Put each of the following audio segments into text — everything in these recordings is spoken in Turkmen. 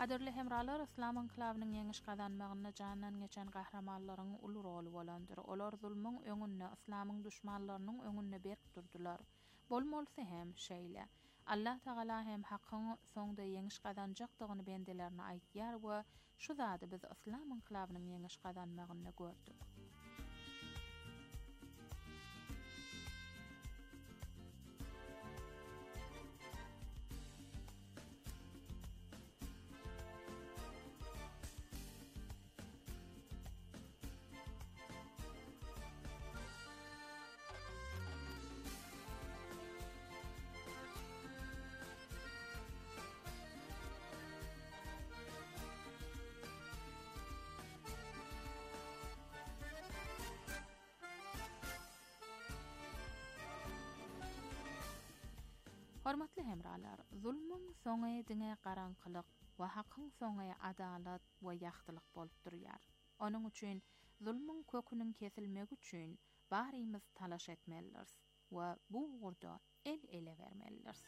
Qadirli hemralar Islam enklawynyň ýeňiş gadanmagyna janan geçen gahramanlaryň uly roli bolandyr. Olar zulmyň öňünde, Islamyň düşmanlarynyň öňünde berk durdular. Bolmolsa hem şeýle. Allah Taala hem hakyň soňda ýeňiş gadanjakdygyny bendelerine aýtýar we şu zady biz Islam enklawynyň ýeňiş gadanmagyny gördük. Hormatly hemralar, zulmüň soňy diňe garanqylyk we hakyň soňy adalat we ýagtylyk bolup durýar. Onuň üçin zulmüň köküniň kesilmegi üçin barymyz talaş etmeliriz we bu uğurda el ele vermeliriz.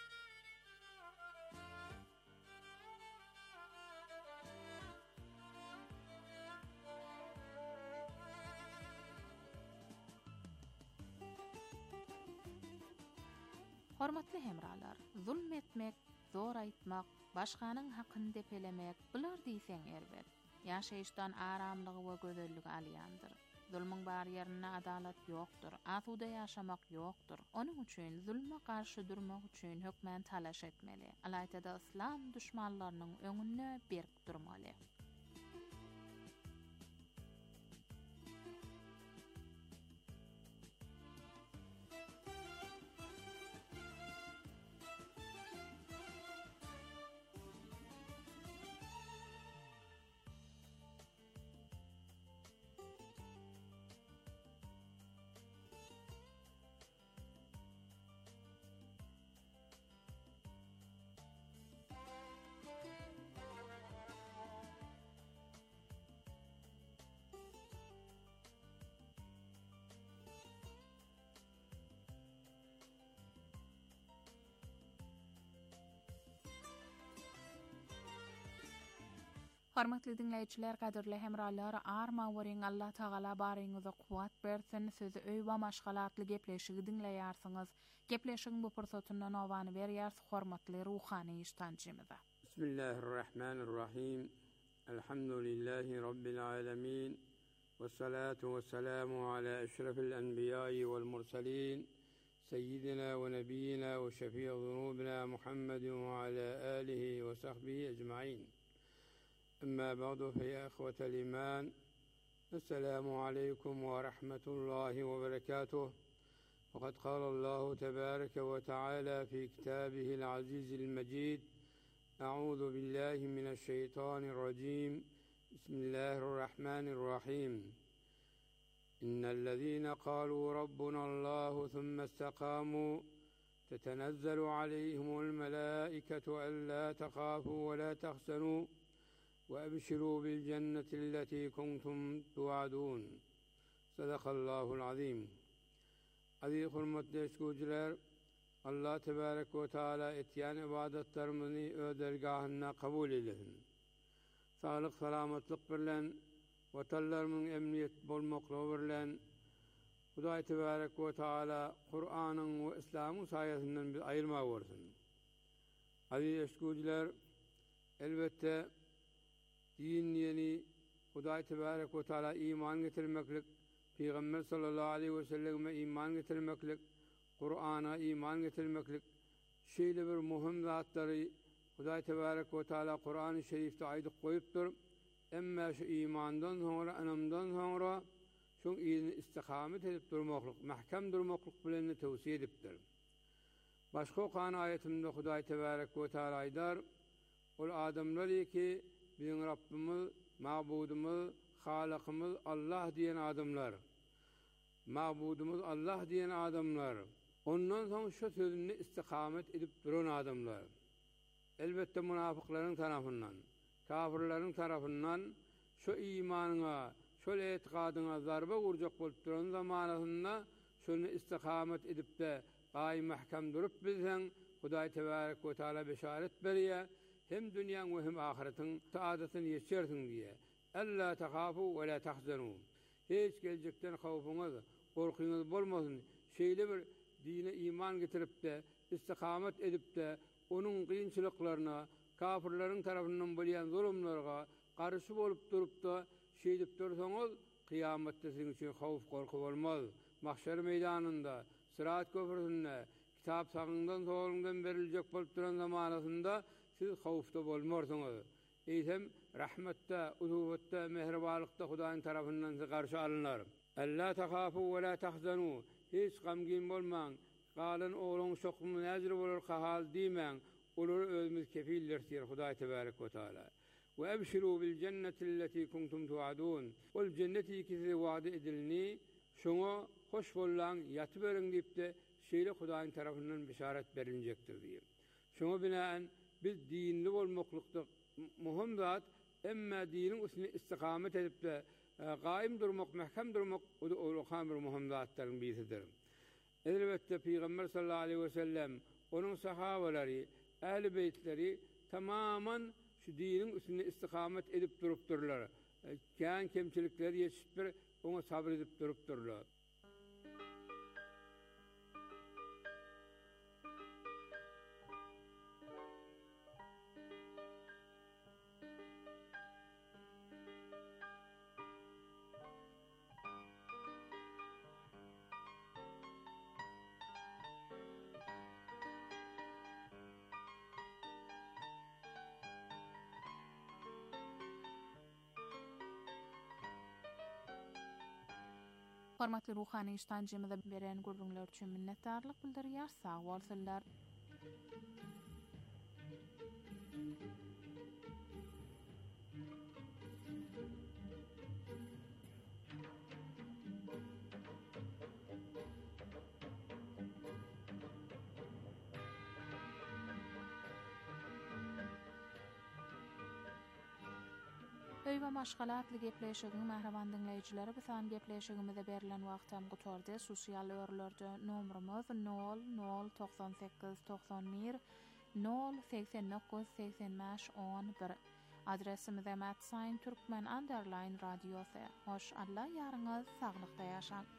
Hormatly hemralar, zulm etmek, zor aýtmak, başganyň hakyny depelemek bular diýseň erbet. Ýaşaýyşdan aramlygy we gözelligi alýandyr. Zulmyň bar ýerine adalat ýokdur, asuda ýaşamak ýokdur. Onuň üçin zulme garşy durmak üçin hökmen talaş etmeli. Alaýda Islam düşmanlarynyň öňüne berk durmaly. Hormatly dinleýijiler, gaderli hemralar, arma weriň Allah Taala baryňyza kuwat bersin. Sözi öý we maşgalatly gepleşigi dinleýärsiňiz. Gepleşigiň bu pursatyndan owany berýär hormatly ruhany iştanjymyza. Bismillahirrahmanirrahim. Elhamdülillahi rabbil alamin. Vessalatu vesselamu ala eşrefil enbiya'i vel murselin. Seyyidina ve nebiyyina ve şefii zunubina Muhammedin ve ala alihi ve sahbihi ecmaîn. أما بعد فيا إخوة الإيمان السلام عليكم ورحمة الله وبركاته. وقد قال الله تبارك وتعالى في كتابه العزيز المجيد: أعوذ بالله من الشيطان الرجيم. بسم الله الرحمن الرحيم. إن الذين قالوا ربنا الله ثم استقاموا تتنزل عليهم الملائكة ألا تخافوا ولا تحزنوا وأبشروا بالجنة التي كنتم توعدون. صدق الله العظيم. Aziz hurmatly eşgüçler, Allah tebarek ve taala etýän ibadetlerimizi öz dergahyna kabul eylesin. Sağlyk, salamatlyk bilen, watanlarymyň emniýet bolmaklygy bilen Hudaý tebarek ve taala Kur'anyň we Islamyň saýasyndan biz aýyrmak bolsun. Aziz eşgüçler, elbette din ýeni Hudaý tebarek we taala iman getirmeklik, Peygamber sallallahu aleyhi ve selleme iman getirmeklik, Kur'ana iman getirmeklik şeýle bir muhim zatlary Hudaý tebarek we taala Kur'an-ı Şerifde aýdyp goýupdyr. Emma şu imandan sonra, anamdan sonra şu istikamet edip durmaklyk, mahkem durmaklyk bilen tewsiýe edipdir. Başga okan aýetinde Hudaý tebarek we taala aýdar: "Ol adamlar ki bizim Rabbimiz, mabudumuz, halikimiz Allah diyen adamlar. Mabudumuz Allah diyen adamlar. Ondan soň şu sözünde istikamet edip duran adamlar. Elbette münafıkların tarafından, kafirlerin tarafından şu imanyna, şu etikadyna zarba vurjak bolup duran zamanynda şunu istikamet edip de gaý mahkem durup bilsen, Hudaý tebarek we taala beşaret berýär. hem dünyanın ve hem ahiretin saadetini yaşarsın diye. Alla tahafu ve la tahzanu. Hiç gelecekten havfunuz, korkunuz bolmasın. Şeyle bir dine iman getirip de, istikamet edip de, onun kıyınçılıklarına, kafirlerin tarafından bilyen zulümlerine karşı olup durup da şey edip dursanız, kıyamette sizin için havf korku olmaz. Mahşer meydanında, Sırat köprüsünde, kitap sağından solundan verilecek bolup duran zamanasında siz havfta bolmarsyňyz. Eýsem rahmette, uluvette, mehribanlykda Hudaýyň tarapyndan size garşy alynlar. Alla tahafu we la tahzanu. Hiç gamgin bolmaň. Galan oğluň şokmy näzir bolar hal diýmäň. Olar özümiz kefillerdir Hudaý tebarek we taala. Ve ebşiru bil cenneti allati kuntum tuadun. Ol cenneti ki size vaad edilni, şoňa hoş bolan ýatyp öreň diýipde şeýle Hudaýyň tarapyndan bişaret beriljekdir diýip. Şoňa binaen biz dinli bolmaklykda muhim zat, emma dinin üstüne istikamet edip de gaim durmak, mehkem durmak o hamir muhim zatlaryň biridir. Elbette Peygamber sallallahu aleyhi ve sellem, onun sahabeleri, ehl-i beytleri tamamen şu dinin üstüne istikamet edip durupdurlar. Kän kemçilikleri yetişip bir ona sabredip durupdurlar. Hormatly ruhany iştancymyza beren gurrunlar üçin minnetdarlyk bildirýär. Sag bolsunlar. Öýbe maşgalatly gepleşigiň mähraban dinleýijileri bilen gepleşigimizde berilen wagtam gutordy. Sosial örlerde nomrumuz 0098 91 089 85 11. Adresimize @turkmen_radiosy. Hoş Allah ýaryňyz saglykda ýaşaň.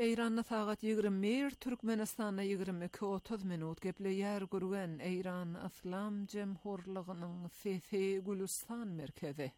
Eýranda sagat 21, Türkmenistanda 22:30 minut gepleýär gürgen Eýran Islam Jemhurlygynyň Fefe Gülistan merkezi.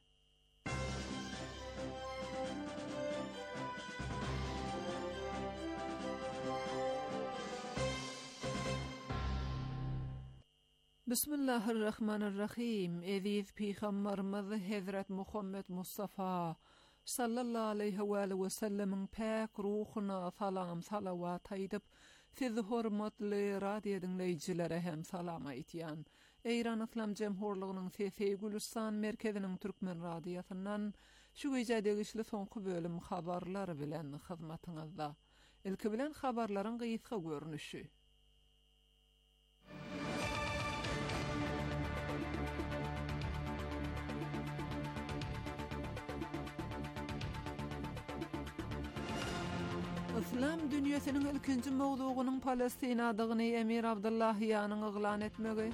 Bismillahirrahmanirrahim. Eziz Peygamberimiz Hazrat Muhammed Mustafa sallallahu aleyhi ve sellemin pek ruhuna salam salavat aýdyp, siz hormatly radio dinleýijilere hem salam aýtýan. Eýran Islam Jemhurlygynyň Fefe Gülistan merkeziniň türkmen radiosundan şu gece degişli soňky bölüm habarlar bilen hyzmatyňyzda. Ilki bilen habarlaryň gysga görnüşi. İslam dünýäsiniň ilkinji mowdugynyň Palestina adygyny Emir Abdullahiýanyň yglan etmegi.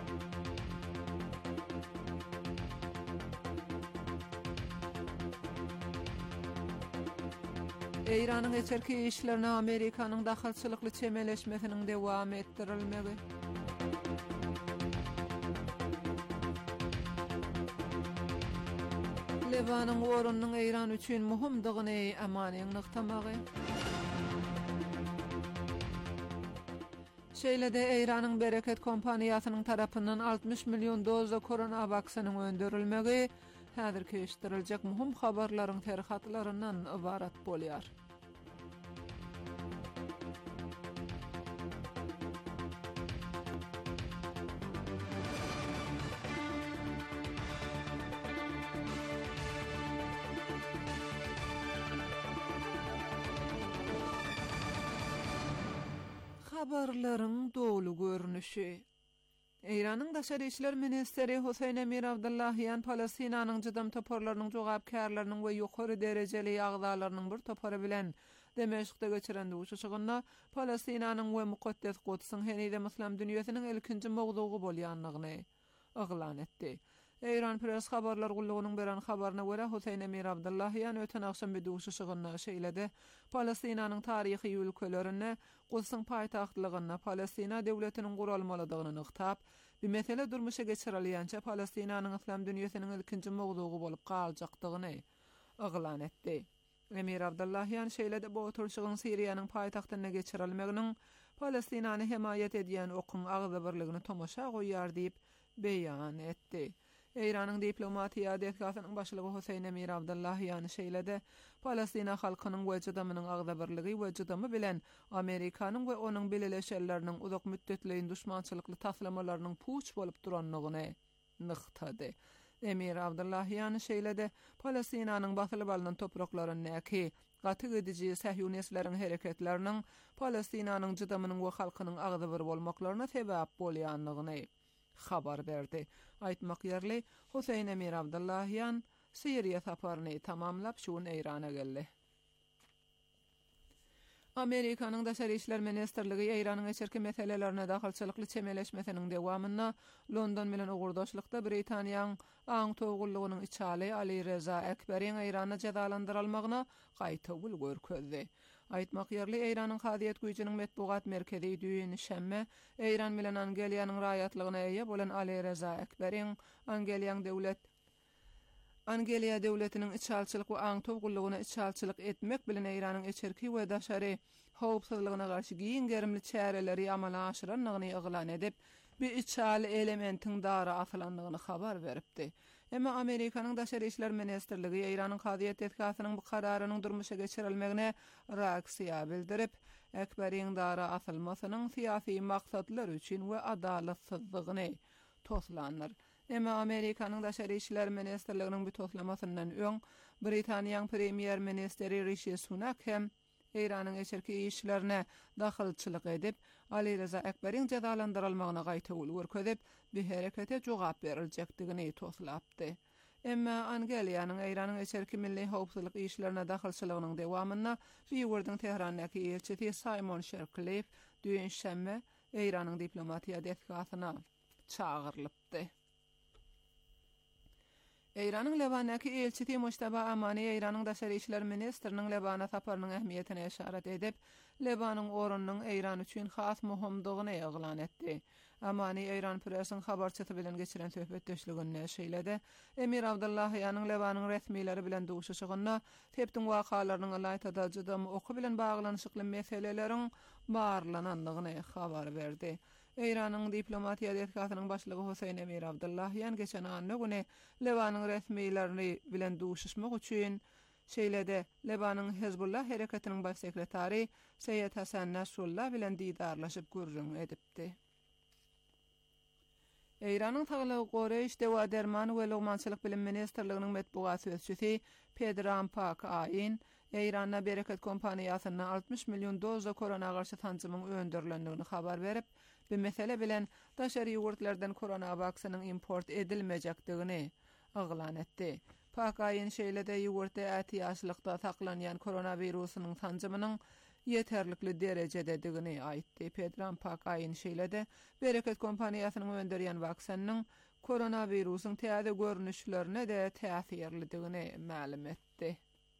Eýranyň eçerki işlerine Amerikanyň daxalçylykly çemeleşmesiniň dewam etdirilmegi. Levanyň orunyň Eýran üçin muhimdygyny amanyň nyktamagy. Şeýlede Eýranyň Bereket kompaniýasynyň tarapyndan 60 milyon doza korona vaksynyň öndürilmegi häzir keşdiriljek muhim habarlaryň terhatlaryndan ibarat bolýar. Habarlaryň dolu görnüşi. Eýranyň Daşary işler ministeri Husayn Emir Abdullahiýan Palestinanyň jydam toparlarynyň jogapkärleriniň we ýokary derejeli agzalarynyň bir topary bilen Demeşikde geçiren duşuşygyna Palestinanyň we mukaddes Qudysyň henide Islam dünýäsiniň ilkinji mowdugy bolýanlygyny yglan etdi. Eýran press habarlar gullugynyň beren habaryna görä Husayn Emir Abdullahiýan öten akşam bir duşuşygyna şeýlede Palestinanyň taryhy ýülkelerini Qudysyň paýtagtlygyna Palestina döwletiniň guralmalydygyny nyktap, bir mesele durmuşa geçirilýänçe Palestinanyň Islam dünýäsiniň ilkinji mowdugy bolup galjakdygyny yglan etdi. Emir Abdullahiýan şeýlede bu oturşygyň Siriýanyň paýtagtyna geçirilmeginiň Palestinany hemaýet edýän okuň agzy birligini tomoşa goýýar diýip beýan etdi. Eýranyň diplomatiýa detgasynyň başlygy Husayn Emir Abdullahiýan şeýlede Palestina halkynyň we jydamynyň agza birligi we jydamy bilen Amerikanyň we onuň beleleşerleriniň uzak müddetli düşmançylykly taslamalarynyň puç bolup duranlygyny nyktady. Emir Abdullahiýan şeýlede Palestinanyň basylyp alynan topraklaryny näki gaty gedici Sahyunistleriň hereketleriniň Palestinanyň jydamynyň we halkynyň agza bir bolmaklaryna sebäp bolýanlygyny habar berdi. Aýtmak ýerli Husayn Emir Abdullahiýan Siriýa saparyny tamamlap şuň Eýrana geldi. Amerikanyň Daşary işler ministrligi Eýranyň eçerki meselelerine daxalçylykly çemeleşmesiniň dewamyna London bilen ugurdaşlykda Britaniýanyň aň togullygynyň içali Ali Reza Ekberiň Eýrana jazalandyrylmagyna gaýta bul görkezdi. Aýtmak ýerli Eýranyň Hadyýet güýjiniň metbuat merkezi düýün şemme Eýran bilen Angeliýanyň raýatlygyna eýe bolan Ali Reza Ekberiň Angeliýa döwletiniň içalçylyk we aň togullygyna içalçylyk etmek bilen Eýranyň eçerki we daşary howpsuzlygyna garşy giň gerimli çäreleri amala aşyranlygyny yglan edip, bir içal elementiň dara asylanlygyny habar beripdi. Emma Amerikanyň Daşary işler ministrligi Eýranyň Hadyýet detgasynyň bu kararynyň durmuşa geçirilmegine reaksiýa bildirip, Ekberiň dara asylmasynyň syýasy maksatlar üçin we adalatsyzlygyny toslandyr. Emma Amerikanyň Daşary işler ministrliginiň bu toslamasyndan öň Britaniýanyň premier ministeri Rishi Sunak hem Eýranyň eçerki işlerine daxalçylyk edip, Ali Reza Ekberiň jazalandyrylmagyna gaýta ul görkezip, bir herekete jogap beriljekdigini toslapdy. Emma Angeliýanyň Eýranyň eçerki milli howpsuzlyk işlerine daxalçylygynyň dewamyna Ýewirdiň Tehrandaky elçisi Simon Shercliffe düýün şemme Eýranyň diplomatiýa detgasyna çağırlypdy. Eýranyň Lebandäki elçisi Mujtaba Amani Eýranyň daşary işler ministriniň Lebana saparynyň ähmiýetine işaret edip, Lebanyň oranynyň Eýran üçin has muhimdygyny eglan etdi. Amani Eýran pressiň habarçysy bilen geçiren söhbetdeşliginde şeýledi. Emir Abdullahyanyň Lebanyň resmiýetleri bilen duşuşygyna tepdiň wakalarynyň alaytada jydam oku bilen baglanyşykly meseleleriň barlanandygyny habar berdi. Eýranyň diplomatiýa detkatynyň başlygy Husayn Emir Abdullahyan geçen anny güni Lebanyň resmiýetleri bilen duşuşmak üçin şeýlede Lebanyň Hezbollah hereketiniň baş sekretary Seyyed Hasan Nasrullah bilen didarlaşyp görüň edipdi. Eýranyň Taglyk Goreýş dewa derman we logmançylyk bilim ministrliginiň medbugat sözçüsi Pedram Pak aýyn Eýranyň Bereket kompaniýasyna 60 milyon doza korona garşy tanjymyň öndürilendigini habar berip, bu mesele bilen daşary ýurtlardan korona vaksynyň import edilmejekdigini aglan etdi. Pak aýyn şeýlede ýurtda ätiýaşlykda saklanýan koronawirusynyň tanjymynyň yeterlikli derecededigini aýtdy. Pedram Pak aýyn şeýlede Bereket kompaniýasynyň öndürýän vaksynyň koronawirusyň täze görnüşlerine de täsirlidigini ma'lum etdi.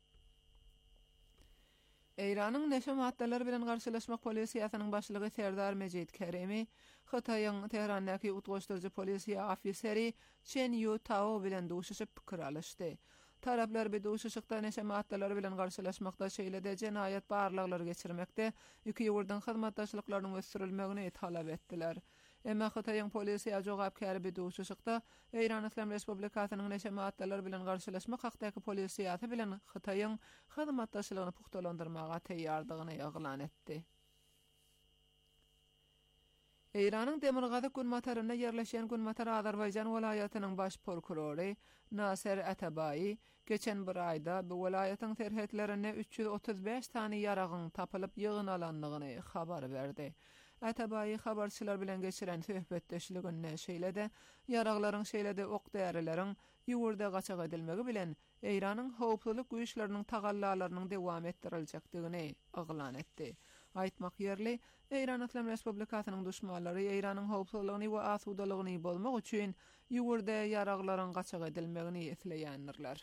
Eýranyň neşe maddeler bilen garşylaşmak polisiýasynyň başlygy Serdar Mejid Keremi, Hitaýyň Tehrandaky utgoşdurjy polisiýa ofiseri Chen Yu Tao bilen duşuşyp pikir alışdy. Taraplar bir duşuşykda neşe maddeler bilen garşylaşmakda şeýlede jenaýat barlyklary geçirmekde, iki ýurdyň hyzmatdaşlyklarynyň ösdürilmegini talap etdiler. Emma Hitaýyň polisiýa jogapkary bir duşuşykda Eýran Islam Respublikasynyň neşe maddeler bilen garşylaşmak hakdaky polisiýasy bilen Hitaýyň hyzmatdaşlygyny puhtalandyrmaga teýýardygyny eglan etdi. Eýranyň Demirgazy Günmataryna yerleşen Günmatar Azerbaýjan welaýatynyň baş prokurory Naser Atabayi geçen bir aýda bu welaýatyň terhetlerine 335 tany ýaragyň tapylyp ýygynalandygyny habar berdi. Atabayi habarçylar bilen geçiren söhbetdeşliginde şeýlede ýaraglaryň şeýlede ok därileriň ýurda gaçak edilmegi bilen Eýranyň howpsuzlyk güýçleriniň tagallalarynyň dowam etdiriljakdygyny aglan etdi. Aýtmak ýerli, Eýran Islam Respublikasynyň düşmanlary Eýranyň howpsuzlygyny we asudalygyny bolmak üçin ýurda ýaraglaryň gaçak edilmegini isleýändirler.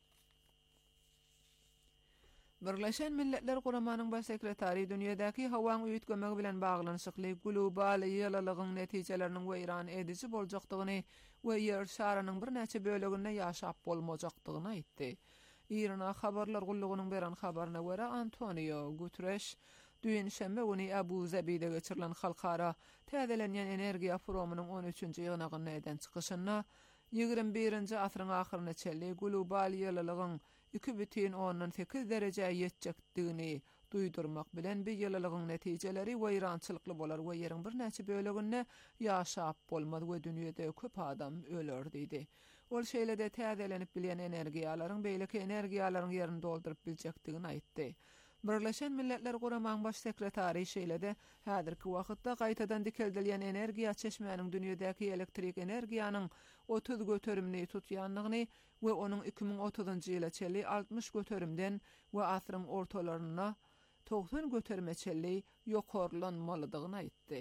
Birleşen Milletler Guramanyň baş sekretary dünýädäki hawaň üýtgemegi bilen baglanyşykly global ýylalygyň netijeleriniň weýran edici boljakdygyny we ýer şarynyň bir näçe böleginde ýaşap bolmajakdygyny aýtdy. Irana habarlar gullugynyň beren habaryna görä Antonio Guterres düýün şembe güni Abu Zabi'de geçirilen halkara täzelenýän energiýa forumunyň 13-nji ýygynagyny eden çykyşyna 21-nji asyryň ahyryna çelli global ýylalygyň 2,8 derejä ýetjekdigini duýdurmak bilen bir ýylalygyň netijeleri weýrançylykly bolar we ýeriň bir näçe böleginde ýaşap bolmady we dünýede köp adam öler diýdi. Ol şeýlede täzelenip bilen energiýalaryň beýleki energiýalaryň ýerini doldurup biljekdigini aýtdy. Birleşen Milletler Guramanyň baş sekretary şeýlede häzirki wagtda gaýtadan dikeldilýän energiýa çeşmäniň dünýädäki elektrik energiýanyň 30 göterimli tutýanlygyny we onuň 2030-njy ýyla çeli 60 göterimden we asyryň ortalaryna 90 göterime çeli ýokarlanmalydygyny aýtdy.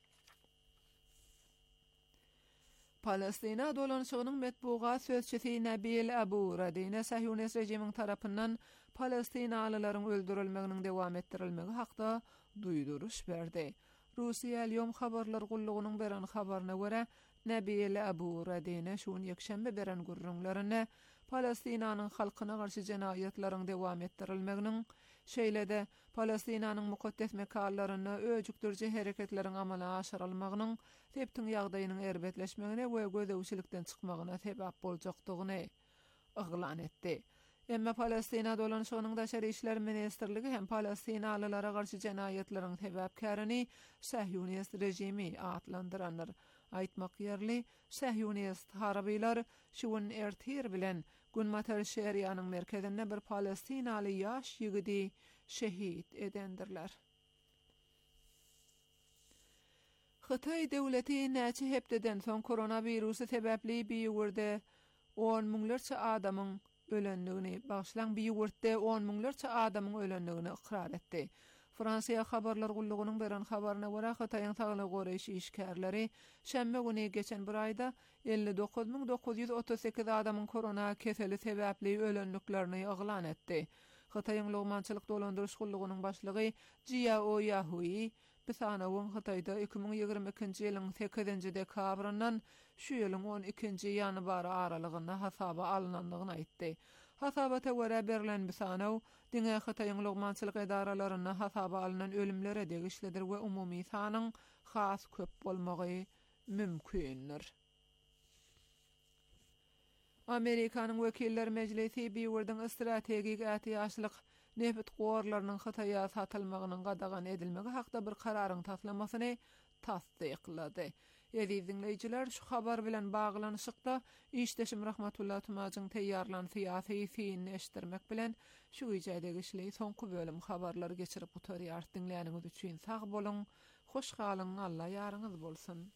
Palestina dolanışygynyň medbugat sözçüsi Nabil Abu Radine Sahyonist rejimiň tarapyndan Palestinalylaryň öldürilmeginiň dowam etdirilmegi hakda duýduruş berdi. Russiýa Ýom habarlar gullugynyň beren habaryna görä Nabil Abu Radine şuň ýekşembe beren gurrunlaryna Palestinanyň halkyna garşy jenaýatlaryň dowam etdirilmeginiň şeýlede Palestinanyň mukaddes mekallaryny öjükdirji hereketleriň amala aşyrylmagynyň teptiň ýagdaýynyň erbetleşmegine we gözewçilikden çykmagyna sebäp boljakdygyny aglan etdi. Emma Palestina dolanışygynyň daşary işler ministrligi hem Palestinalylara garşy jenaýatlaryň sebäpkärini Sahyonist rejimi atlandyranlar. Aýtmak ýerli, Sahyonist harabylar şuň ertir bilen Günmatar şäheriniň merkezinde bir Palestinaly ýaş ýigidi şehit edendirler. Hitaý döwleti näçe hepdeden soň koronavirusy sebäpli bir ýurde 10 miňlerçe adamyň ölenligini, başlaň bir ýurtda 10 miňlerçe adamyň ölenligini ikrar etdi. Fransiýa Habarlar Gullugynyň beren habaryna görä Hataýyň Saglyk goraýşy işgärleri şemme güni geçen bir aýda 59938 adamyň korona keseli sebäpli ölenliklerini ýaglan etdi. Hataýyň Logmançylyk dolandyryş gullugynyň başlygy Jiao Yahui Bisanawyň Hataýda 2022-nji ýylyň 8-nji dekabryndan şu ýylyň 12-nji ýanwary aralygynda hasaba alynandygyny aýtdy. Hasaba töwere berilen Bisanaw diňe Hataýyň Logmançylyk edaralaryna hasaba alynan ölümlere degişlidir we umumy sanyň has köp bolmagy mümkindir. Amerikanyň Wekiller Mejlisi biwirdiň strategik ätiýaşlyk neft gorlarynyň Hataýa satylmagynyň gadagan edilmegi hakda bir kararyň taslamasyny tasdiklady. Dinleyijiler, şu habar bilen baglanyşykda işdeşim Rahmatullah Tumagyň teýýarlan syýasy fiýini eşitdirmek bilen şu ýerde geçli soňky bölüm habarlary geçirip gutarýar. Dinleýäniňiz üçin sag bolun, hoş galyň, Allah ýaryňyz bolsun.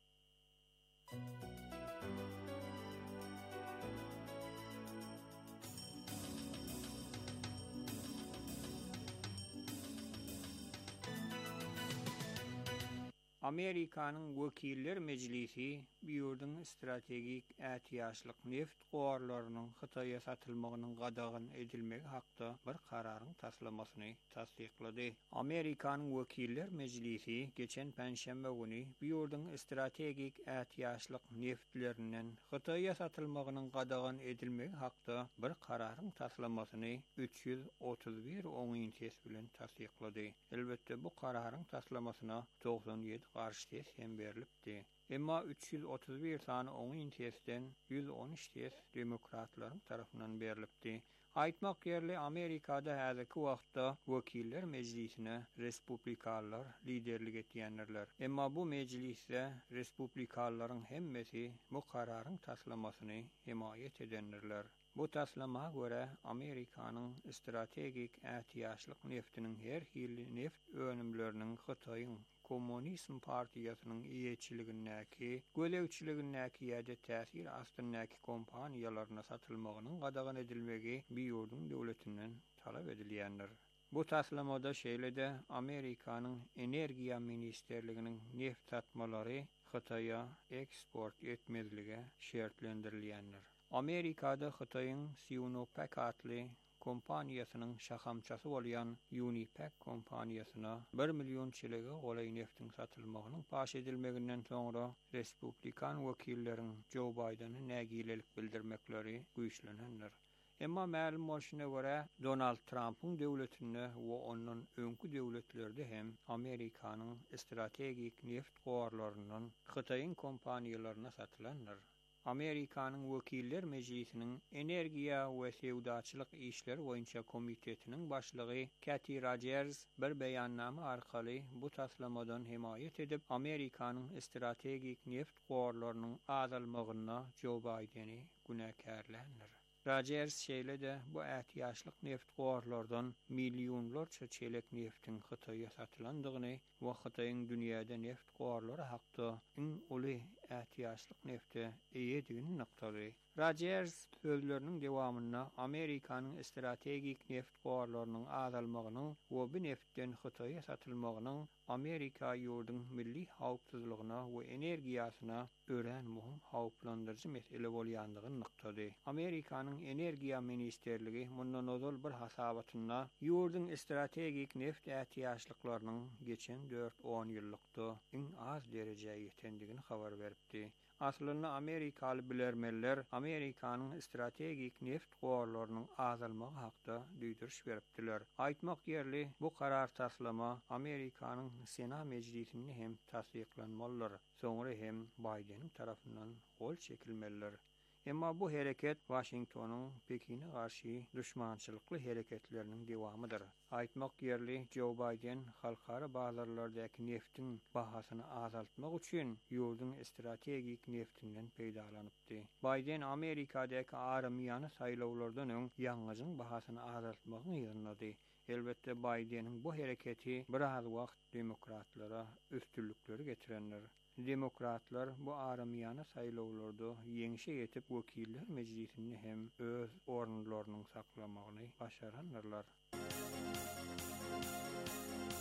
Amerikanyň Wekiller Mejlisi biýurdyň strategik ätiýaşlyk neft gorlarynyň Hataýa satylmagynyň gadagyn edilmegi hakda bir kararyň taslamasyny tasdiklady. Amerikanyň Wekiller Mejlisi geçen penşembe güni biýurdyň strategik ätiýaşlyk neftlerinden Hataýa satylmagynyň gadagyn edilmegi hakda bir kararyň taslamasyny 331 oňyn tes bilen tasdiklady. Elbetde bu kararyň taslamasyna 97 garşy tes hem berilipdi. Emma 331 sany oňyn tesden 113 tes demokratlaryň tarapyndan berilipdi. Aýtmak ýerli Amerikada häzirki wagtda Wekiller Mejlisine Respublikalılar liderlik etýänler. Emma bu mejlisde Respublikalılaryň hemmesi bu kararyň taslamasyny himayet edenler. Bu taslama göre Amerikanyň strategik ätiýaşlyk neftiniň her hili neft önümleriniň Hataýyň Kommunizm Partiýasynyň iýeçiligindäki, gölewçiligindäki ýa-da täsir astyndaky kompaniýalaryna satylmagynyň gadagyn edilmegi biýurdyň döwletinden talap edilýändir. Bu taslamada şeýle-de Amerikanyň Energiýa Ministerliginiň neft satmalary Hataýa eksport etmezlige şertlendirilýändir. Amerikada Hataýyň Sinopec adly kompaniýasynyň şahamçasy bolýan Unipac kompaniýasyna 1 million çelege golay neftin satylmagynyň paş edilmeginden soňra Respublikan wekilleriň Joe Biden'a nägilelik bildirmekleri güýçlenendir. Emma ma'lum bolşuna görä Donald Trump'un döwletinde we onuň öňkü döwletlerde hem Amerikanyň strategik neft gorlarynyň Hataýyň kompaniýalaryna satylandyr. Amerikanyň Wekiller Mejlisiniň Energiýa we Sewdaçylyk işleri boýunça komitetiniň başlygy Kathy Rogers bir beýannama arkaly bu taslamadan himayet edip Amerikanyň strategik neft gorlarynyň azalmagyna Joe Biden'i günäkärländir. Rogers şeýle-de bu ätiýaşlyk neft gorlardan milyonlarça çelek neftin Hataýa satylandygyny we Hataýyň dünýäde neft gorlary hakda iň uly ätiýaşlyk nefte eýedigini noktaly. Rogers sözleriniň dewamynda Amerikanyň strategik neft gorlarynyň azalmagynyň we bu neftden Hataýa satylmagynyň Amerika ýurdunyň milli hawpsuzlygyna we energiýasyna ören muhim hawplandyrjy mesele bolýandygyny noktady. Amerikanyň Energiýa Ministerligi mundan ozal bir hasabatynda ýurduň strategik neft ätiýaşlyklarynyň geçen 4-10 ýyllykda iň az derejäge ýetendigini habar beripdi. Aslında Amerikalı bilermeler Amerikanyň strategik neft gorlarynyň azalmagy hakda düýdürüş beripdiler. Aýtmak ýerli bu karar taslama Amerikanyň Senat Mejlisinde hem tasdiklanmalydyr. Soňra hem Biden'in tarapyndan gol çekilmelidir. Emma bu hereket Washingtonyň Pekin'e garşy düşmançylykly hereketleriniň dewamydyr. Aýtmak ýerli Joe Biden halkara bazarlardaky neftin bahasyny azaltmak üçin ýurduň strategik neftinden peýdalanypdy. Biden Amerikadaky arymýany saýlawlardan öň ýaňyjyň bahasyny azaltmagyny ýerledi. Elbette Biden'in bu hereketi biraz wagt demokratlara üstünlükleri getirenler. Demokratlar bu arymýany saýlawlarda ýeňişe ýetip Wekiller Mejlisini hem öz ornlaryny saklamagyny başaranlar.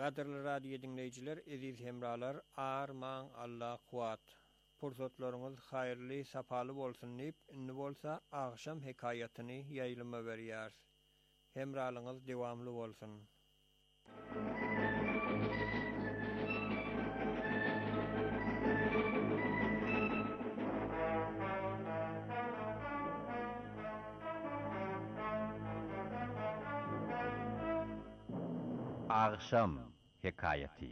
Qadirli radio dinleyijiler, eziz hemralar, arman Allah kuat. Pursatlaryňyz haýyrly, sapaly bolsun diýip, indi bolsa agşam hekaýatyny ýaýlyma berýär. Hemralyňyz dowamly bolsun. Agşam hekaýaty.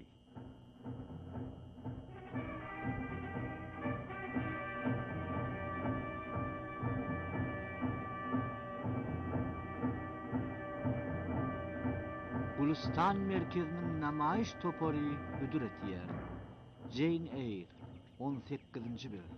Gulistan merkezinin namaýyş topary büdür etýär. Jane Eyre 18-nji bölüm.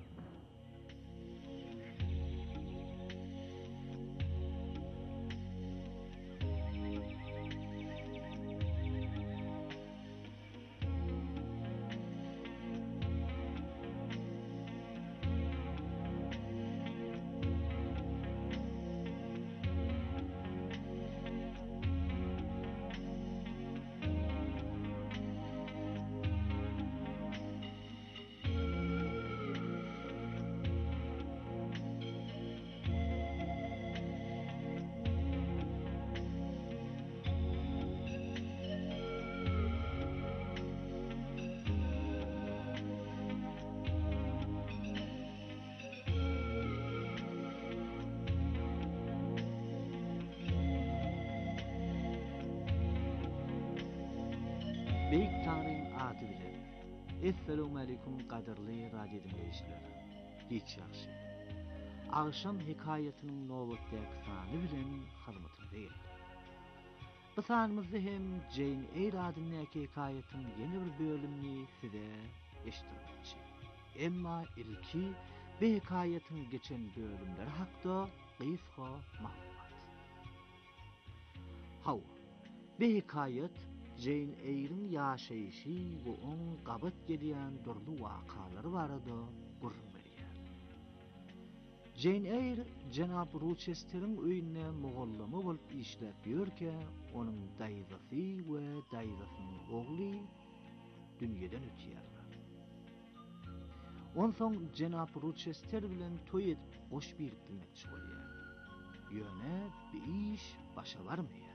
Beyik Tanrı'nın adı bilen. Esselamu aleykum qadirli radio dinleyijiler. Hiç yaxşı. Agşam hekaýatynyň nowatdaky sany bilen hyzmatynda geldi. Bu sanymyzda hem Jane Eyre adyndaky hekaýatynyň ýeni bir bölümini size eşitdirmekçi. Emma ilki bu hekaýatyň geçen bölümleri hakda gysga maglumat. Hawa, bu hekaýat Jane Eyre'nin ýaşaýyşy we oň gabat gelýän durly wakalary barada gurrun berýär. Jane Eyre Janab Rochester'in öýüne mogallama bolup işläp ýörke, onuň daýzasy we daýzasynyň ogly dünýeden ötýärler. Onsoň Janab Rochester bilen toý edip goş birikdirmekçi bolýar. Ýöne bir iş başa barmaýar.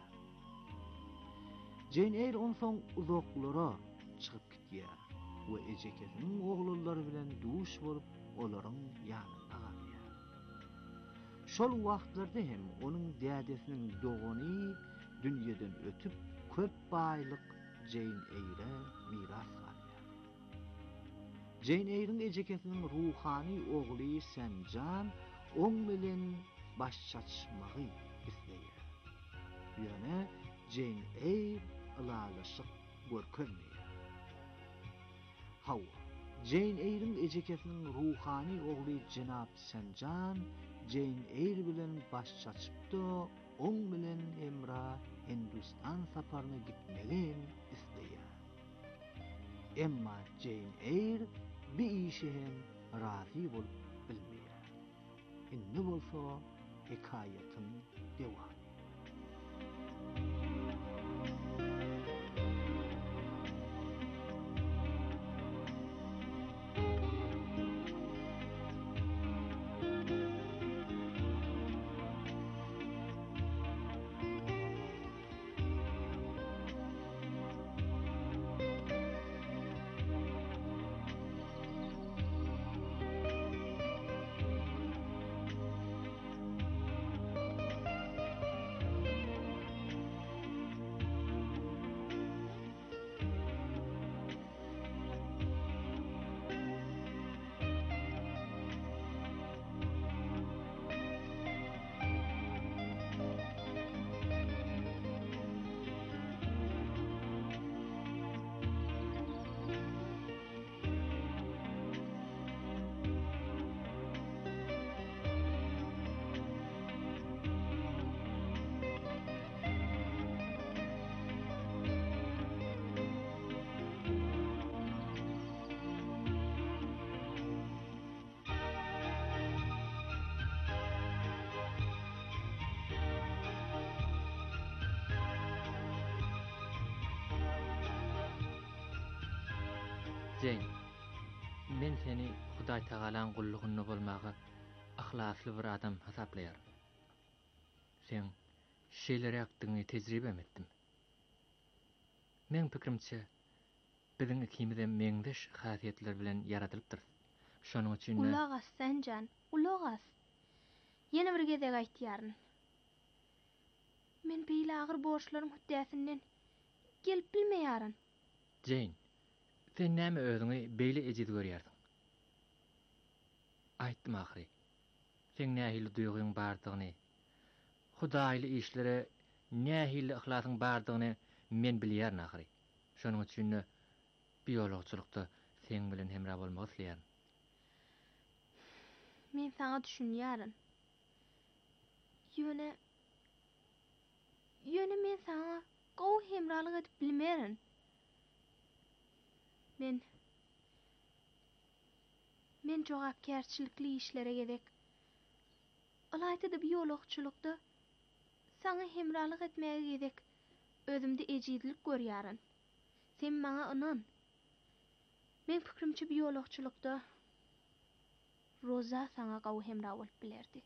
Jane Eyre onsoň uzaklara çykyp gitýär we ejekesiniň oglulary bilen duş bolup olaryň ýanynda galýar. Şol wagtlarda hem onuň dädesiniň dogany dünýeden ötüp köp baýlyk Jane Eyre miras galýar. Jane Eyre'nin ejekesiniň ruhany ogly Senjan oň bilen baş çatışmagy isleýär. Ýöne Jane Eyre ılalaşık görkezmeýär. Hawa, Jane Eyre'nin ejekesiniň ruhany ogly Janab Senjan Jane Eyre bilen baş çaçypdy, oň bilen emra Hindistan saparyna gitmegin isleýär. Emma Jane Eyre bir işe hem razy bolup bilmeýär. Indi bolsa hekaýatyň dewamy. Jane, men seni Hudaý Tagalaň gullugyny bolmagy ahlasly bir adam hasaplayarym. Sen şeýlere ýakdyňy tejribem etdim. Men pikirimçe biziň ikimiz hem meňdeş hasiyetler bilen yaradylypdyr. Şonuň üçin Ulaq as Sanjan, ulaq as. Ýene bir gezek aýtýaryn. Men beýle agyr borçlaryň hüddäsinden gelip bilmeýäryn. Jane, sen näme özüňi beýle ejid görýärdiň? Aýtdym ahry. Sen nähili duýgyň bardygyny, Hudaýly işlere nähili ihlasyň bardygyny men bilýärn ahry. Şonuň üçin biologçylykda sen bilen hemra bolmagy isleýärm. Men saňa düşünýärem. Ýöne men saňa gowy hemralyk edip bilmerin. Men jogapkärçilikli işlere gerek. Alaýda da biologçylykda saňa hemralyk etmäge gerek. Özümde ejidlik görýärem. Sen maňa inan. Men pikirimçe biologçylykda Roza saňa gowy hemra bolup bilerdi.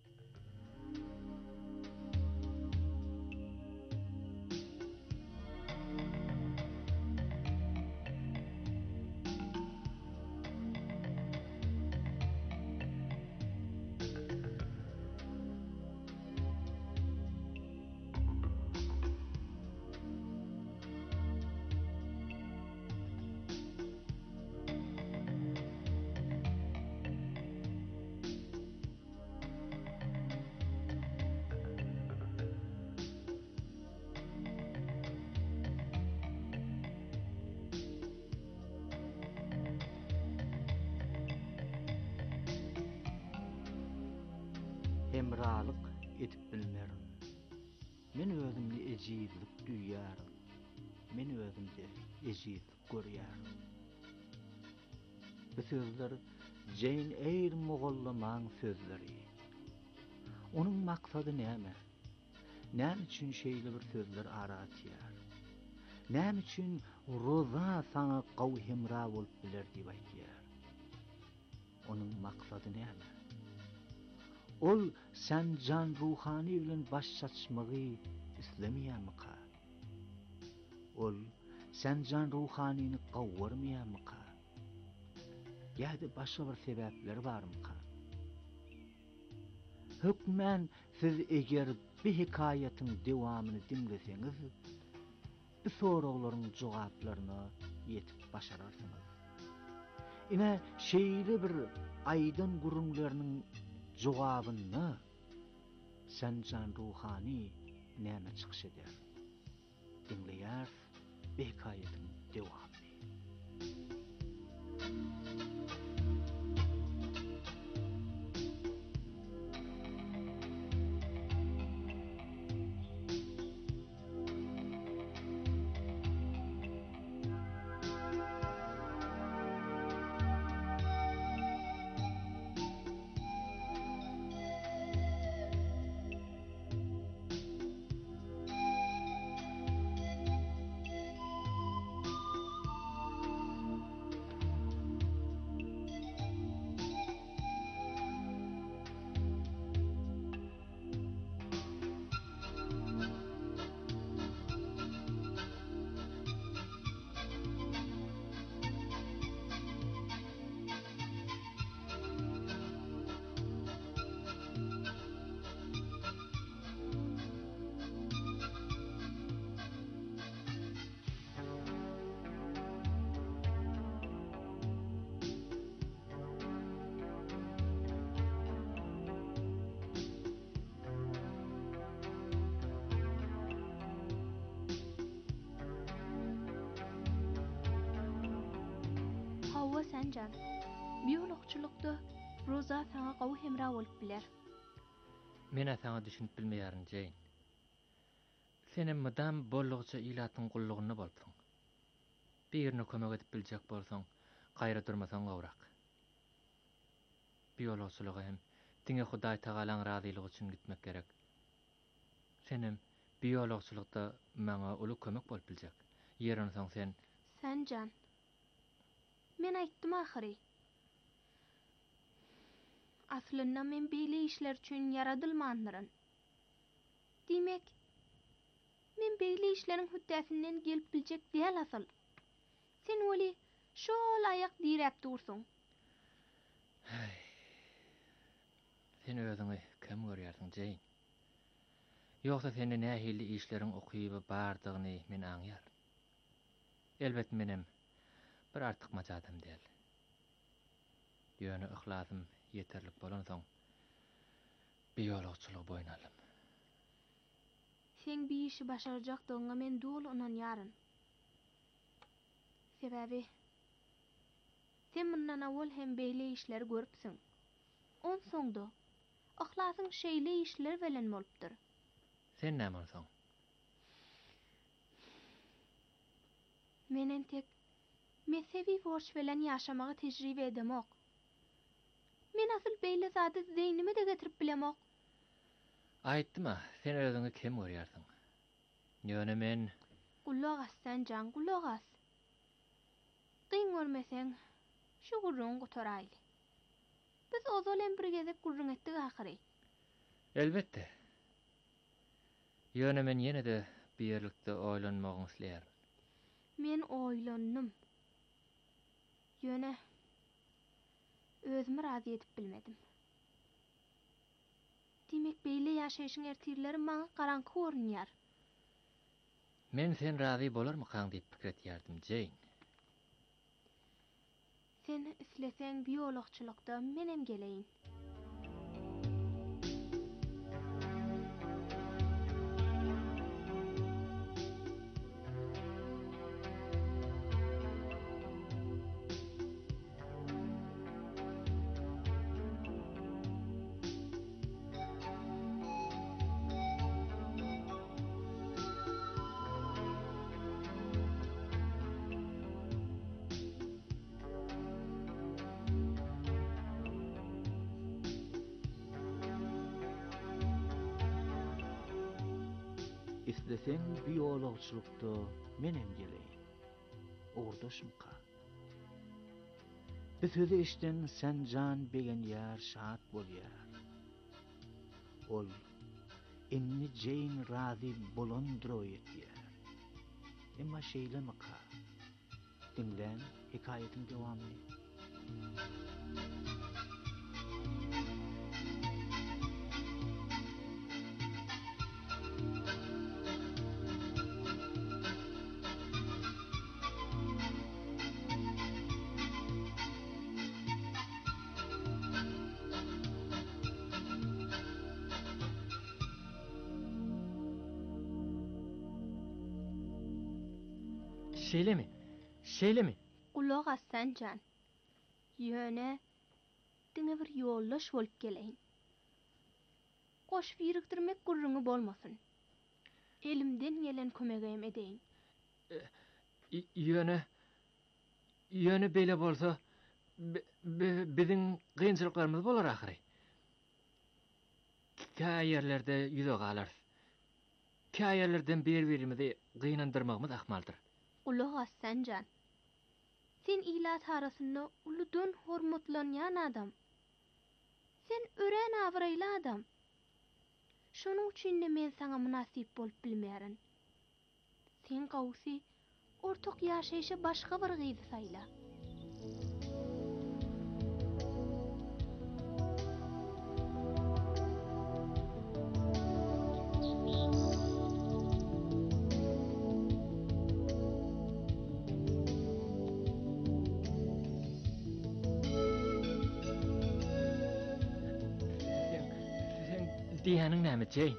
Hemralyk edip bilmerim. Men özümde ejidlik duýýarym. Men özümde ejidlik görýärem. Bu sözler Jane Eyre Mogollamaň sözleri. Onuň maksady näme? Näme üçin şeýle bir sözler aratýar? Näme üçin Roza saňa gowy hemra bolup biler diýip aýtýar? Onuň maksady näme? Ol Sanjan ruhani bilen baş çatışmagy islemeýärmi-ka? Ol Sanjan ruhanini gowwarmaýarmy-ka? Ýa-da başga bir sebäpler barmy-ka? Hökmen siz eger bir hikayatyň dewamyny dinleseňiz, bu soraklaryň jogaplaryna ýetip başararsyňyz. Ine şeýle bir aýdyn gurunlarynyň jogabyny Sanjan ruhani näme çykyş eder? Dinleýär bir hikayatyň dewamy. Hawa Sanjan, biologçylykda Roza saňa gowy hemra bolup biler. Men saňa düşünüp bilmeýärin Jane. Senem madam bollugça ilatyň gullugyny bolsaň. Birine kömek edip biljek bolsaň, gaýra durmasaň gowrak. Biologçylyga hem diňe Hudaý Tagalaň razylygy üçin gitmek gerek. Senem biologçylykda maňa uly kömek bolup biljek. Ýerine soň sen Sanjan, Men aýtdym ahyry. Aslynda men beýle işler üçin yaradylmandyryn. Dimek, men beýle işleriň hüddäsinden gelip biljek diýel asal. Sen weli şol ayak direp dursun. Sen özüňi kim görýärsiň Jane? Ýogsa sende nähili işleriň okyby bardygyny men aňýar. Elbet menem bir artykmaça adam däl. Ýöne ihlasym ýeterlik bolan soň biýologçylyk boýnalym. Sen bir işi başarajakdygyňa men dolu inanýaryn. Sebäbi sen mundan awal hem beýle işler görüpsiň. On soňda ihlasyň şeýle işler bilen bolupdyr. Sen näme bolsaň? Menen tek mesevi borç bilen ýaşamagy tejribe edemok. Men asyl beýle zady zeýnime de getirip bilemok. Aýtdyma, sen özüňi kim görýärsiň? Ýöne men Gulak assan jan, gulak as. Gyn görmeseň, şu gurruň gutaraýly. Biz ozolen bir gezek gurrun etdik ahyry. elbetde. Ýöne men ýene de birlikde oýlanmagyny isleýär. Men oýlannym. Ýöne özümi razy edip bilmedim. Demek beýle ýaşaýyşyň ertirleri maňa garanky görünýär. Men sen razy bolarmykaň diýip pikir etýärdim Jane. Sen isleseň biologçylykda menem geleýin. İstesem biologçylykda menem geleýin. Ordaşmyka. Biz sözi işten sen can begenýär şat bolýar. Ol inni Jane razy bolandyro etýär. Emma şeýlemika. Dinlen hikayetin dewamy. Şeýlemi? Gulak assan jan. Ýöne diňe bir ýoldaş bolup geleýin. Goşup ýirikdirmek gurruňy bolmasyn. Elimden gelen kömegim edeýin. Ýöne beýle bolsa biziň gynçylyklarymyz bolar ahyry. Käýerlerde ýüze galar. Käýerlerden bir-birimizi gynandyrmagymyz ahmaldyr. Gulak assan jan. Sen ilat arasynda uludan hormatlanýan adam. Sen ören awraýly adam. Şonuň üçin de men saňa münasip bolup bilmeýärin. Sen gowsy ortak ýaşaýşy başga bir gyzy saýla. Diýäniň näme Jane?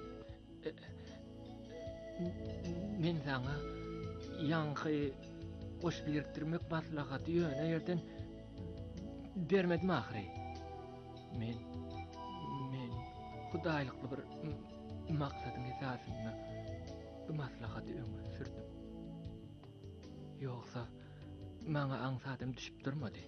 Men saňa ýanky goşup ýirikdirmek maslahaty ýöne ýerden bermedim ahyry. Men hudaýlykly bir maksadyň esasynda bu maslahaty öňe sürdüm. Ýogsa maňa aňsadym düşüp durmady.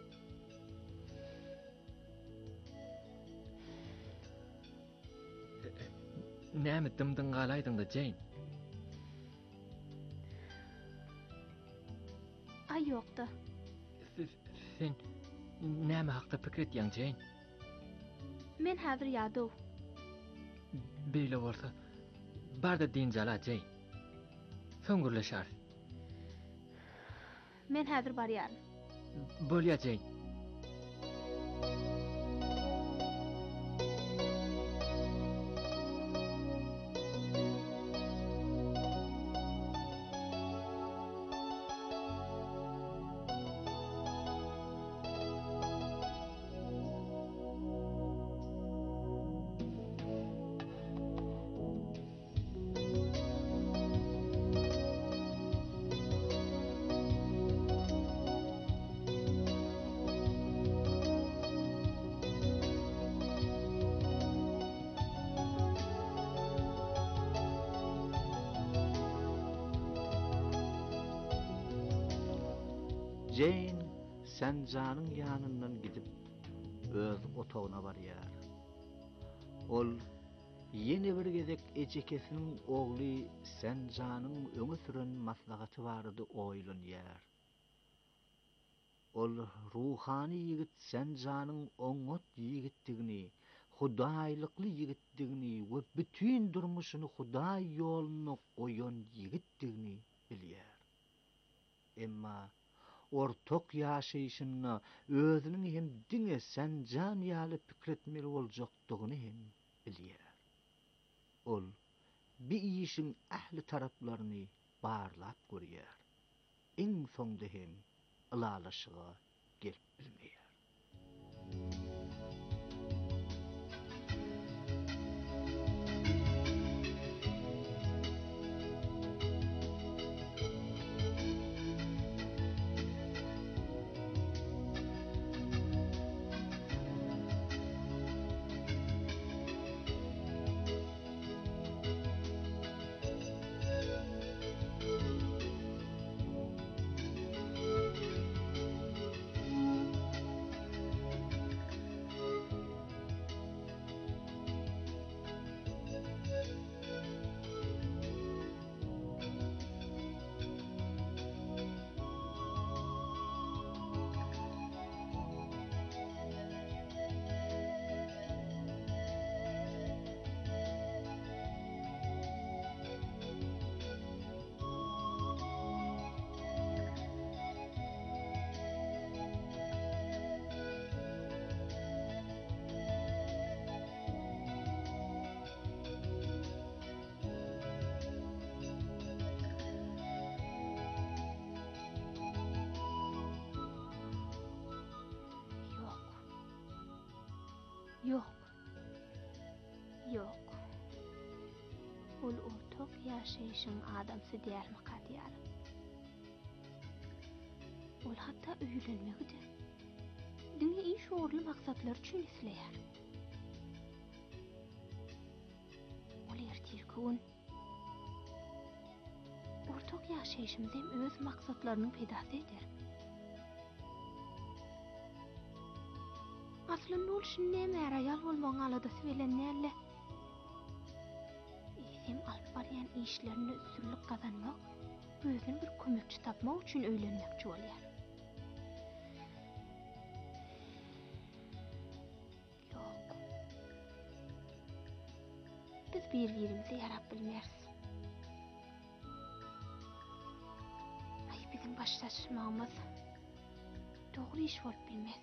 Näme dymdyň galaýdyň da Jane? Ay ýokda. Sen näme hakda pikir etýäň Jane? Men häzir ýadow. Beýle bolsa, barda diňjala Jane. Söňgürleşär. Men häzir barýarym. Bolýa Jane. Jane Sanjanyň ýanyndan gidip öz otagyna barýar. Ol ýene bir gezek ejekesiniň ogly Sanjanyň öňe süren maslahaty barady oýlanýar. Ol ruhany ýigit Sanjanyň oňot ýigitdigini, hudaýlykly ýigitdigini we bütün durmuşyny Hudaý ýoluny goýan ýigitdigini bilýär. Emma ortak ýaşaýyşyna özüniň hem diňe Sanjan ýaly pikretmeli boljakdygyny hem bilýär. Ol bir işin ähli taraplaryny barlap görýär. Iň soňda hem ylalaşyga gelip bilmeýär. Yok. Ol ortak ýaşaýyşyň adamsy dälmi kadýar. Ol hatta öýlenmegi de diňe iş orly maksatlar üçin isleýär. Ol ertirki gün ortak ýaşaýyşymyzy öz maksatlarynyň pedasy eder. Aslında ol şinne meraýal bolmagyň aladasy bilenlerle hem alyp barýan işlerini üstünlük kazanmak, özüne bir kömekçi tapmak üçin öýlenmekçi bolýar. Yok. Biz bir-birimizi yarap bilmeýäris. Bizim başlaşmamız dogry iş bolup bilmez.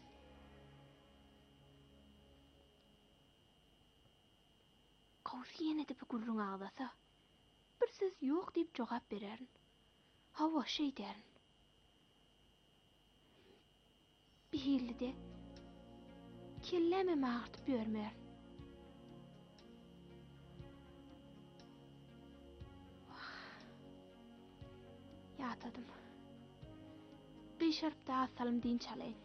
Kawsy ýene de bir gurrun ağlasa, bir söz ýok diýip jogap bererin. Hawa şey derin. Bir hilli de kelleme mağırtıp görmeýär. Ýatadım. Bir şarp daha salym diýin çalaýyn.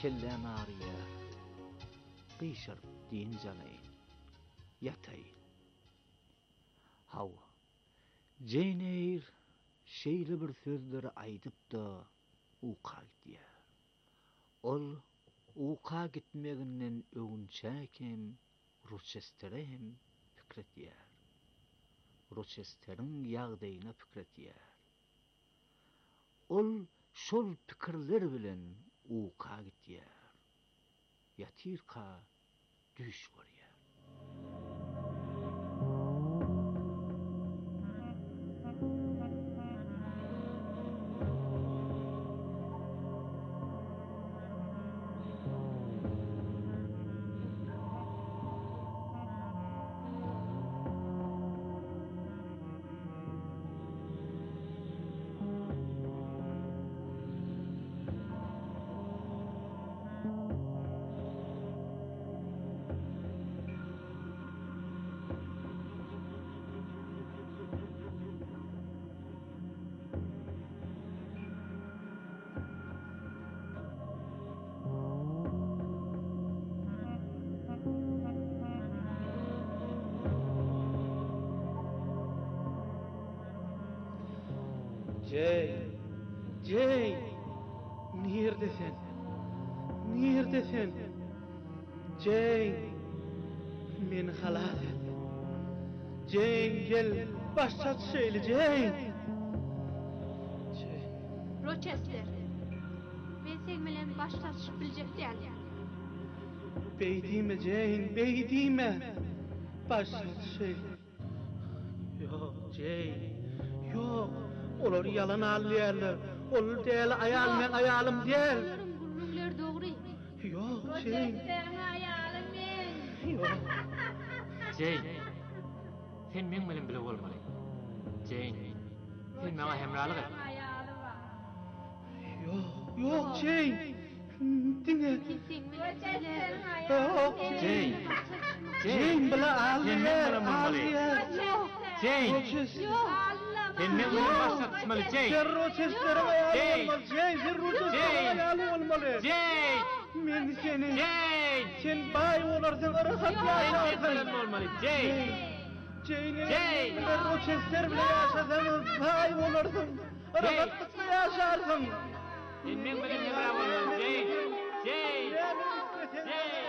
kellem ağrıya. Qyşaryp diň jalaýyn. Ýataýyn. Hawa. Jane Eyre şeýle bir sözleri aýdyp da uqa gitýär. Ol uqa gitmeginden öňünçäkem Rochester'e hem pikretýär. Rochester'in ýagdaýyna pikretýär. Ol şol pikirler bilen uqa gitýär. Ýatyrka düş görýär. Jane, nerdesin? Nerdesin? Jane, meni halat et. Jane, gel, başlat şeýle, Jane. Rochester, men sen bilen başlaşyp biljek däl. Beýdime, Jane, beýdime. Başlat şeýle. Yok, Jane, yok. Olar yalan alýarlar. Ol däl aýal, men aýalym däl. Gurrunlar dogry. Yok, Jane. Aýalym men. Yok. Jane, sen men bilen bile bolmaly. Jane, sen maňa hemralyk et. Yok, yok Jane. Dinle. Jane, Jane bile alýar. Jane, sen men bilen başlatmaly, Jane. Sen Rochester'e aýaly bolmaly, Jane. Sen Rochester'e aýaly bolmaly. Jane, men seni. Jane, sen bay bolarsyň, rahat ýaşarsyn. bolmaly, Jane. Jane, men Rochester bilen ýaşasam bay bolarsyň. Rahat ýaşarsyn. Sen men bilen hemralyk bolmaly, Jane. Jane.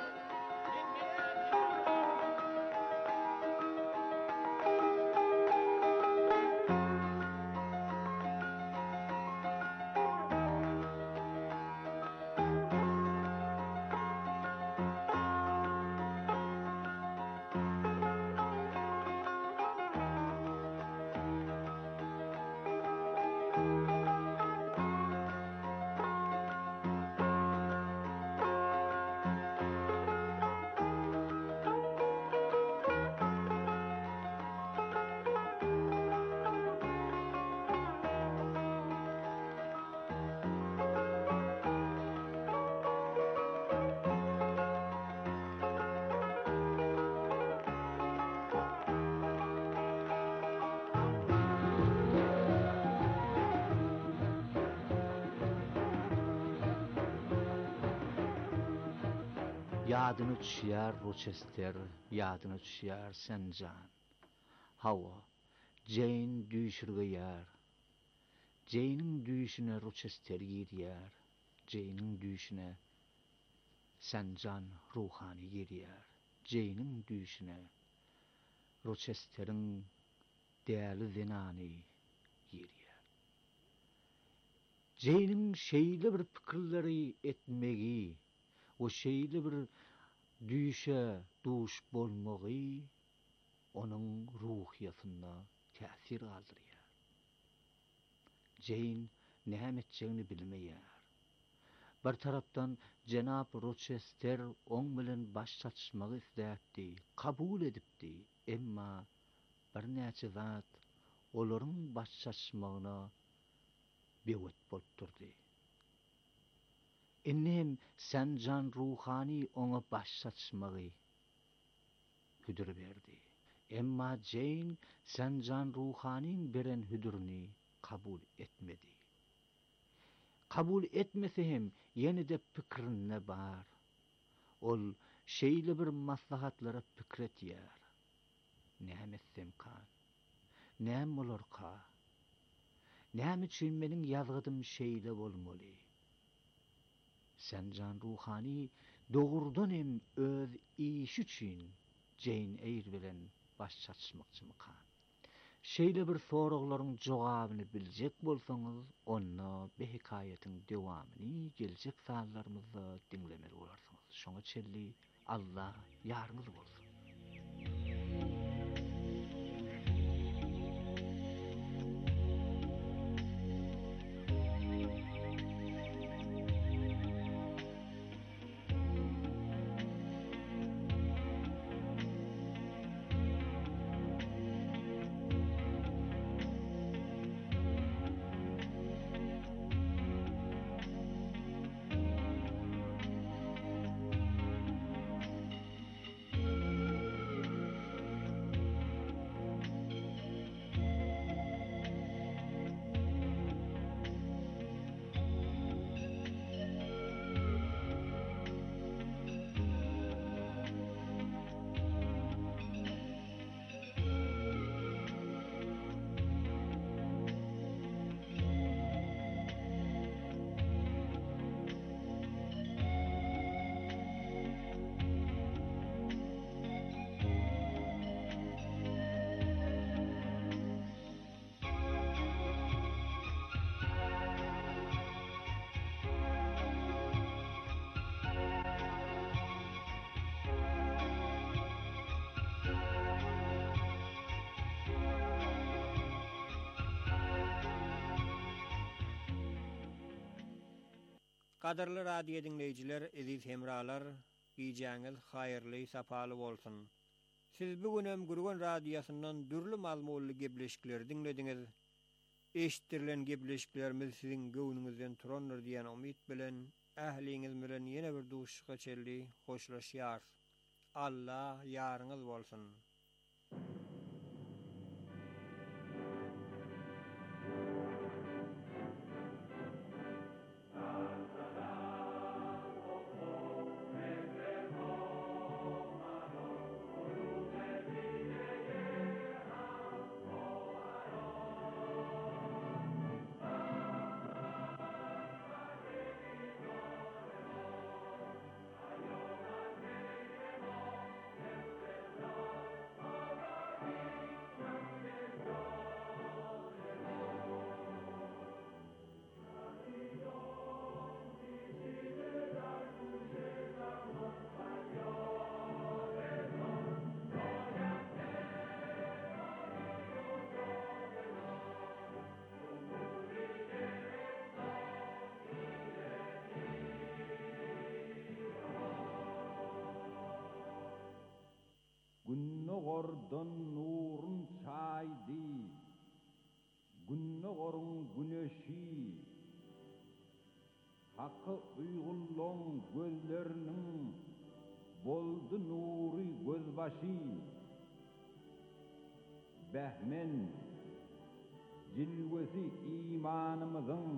Yadyny düşýär Rochester, yadyny düşýär Senjan. Hawa, Jane düşürgýär. Jane'in düşüne Rochester ýerýär. Jane'in düşüne Senjan ruhany ýerýär. Jane'in düşüne Rochester'in däli zinany ýerýär. Jane'in şeýle bir pikirleri etmegi, o şeýle bir düşe duş bolmagy onuň ruhiýatyna täsir galdyrýar. Jane näme etjegini bilmeýär. Bir tarapdan Jenap Rochester oň bilen baş çatışmagy isläpdi, kabul edipdi, emma bir näçe zat olaryň baş çatışmagyna bewet bolup durdy. Innem Senjan ruhani ona baş çatışmagy hüdür berdi. Emma Jane Senjan ruhaniň beren hüdürni kabul etmedi. kabul etmese hem ýene de pikirinde bar. Ol şeýle bir maslahatlara pikir etýär. Näme etsem kan? Näme bolar ka? Näme üçin meniň ýazgydym şeýle bolmaly? Sanjan Ruhani dogurdan hem öz işi üçin Jane Eyre bilen baş çatışmakçy kan? Şeýle bir soraglaryň jogabyny biljek bolsaňyz, onda bu hikaýatyň dowamyny geljek sanlarymyzda dinlemeli bolarsyňyz. Şoňa çelli Allah ýarymyz bolsun. Qadarly radio dinleyijiler, eziz hemralar, giýjäňiz haýyrly, sapaly bolsun. Siz bugünem Gurgun radiosundan dürli mazmunly gepleşikler dinlediňiz. Eşitdirilen gepleşiklerimiz siziň göwnüňizden turandyr diýen umyt bilen ähliňiz bilen ýene bir duşuşga çelli hoşlaşýar. Allah ýaryňyz bolsun. Günnogordan nurun çaydi, günnogorun güneşi, hakkı uygullan gözlerinin boldu nuri gözbaşı. Behmen cilvesi imanımızın,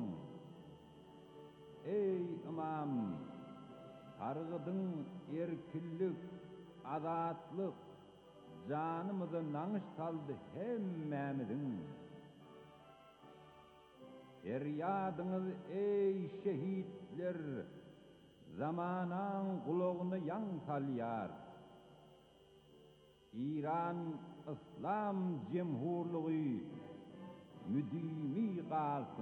ey imam, targıdın erkillik, azatlık, canımıza nanış saldı hemmemizin. Feryadınız ey şehitler, zamanan kulağını yan salyar. İran İslam Cemhurluğu müdimi kalsın.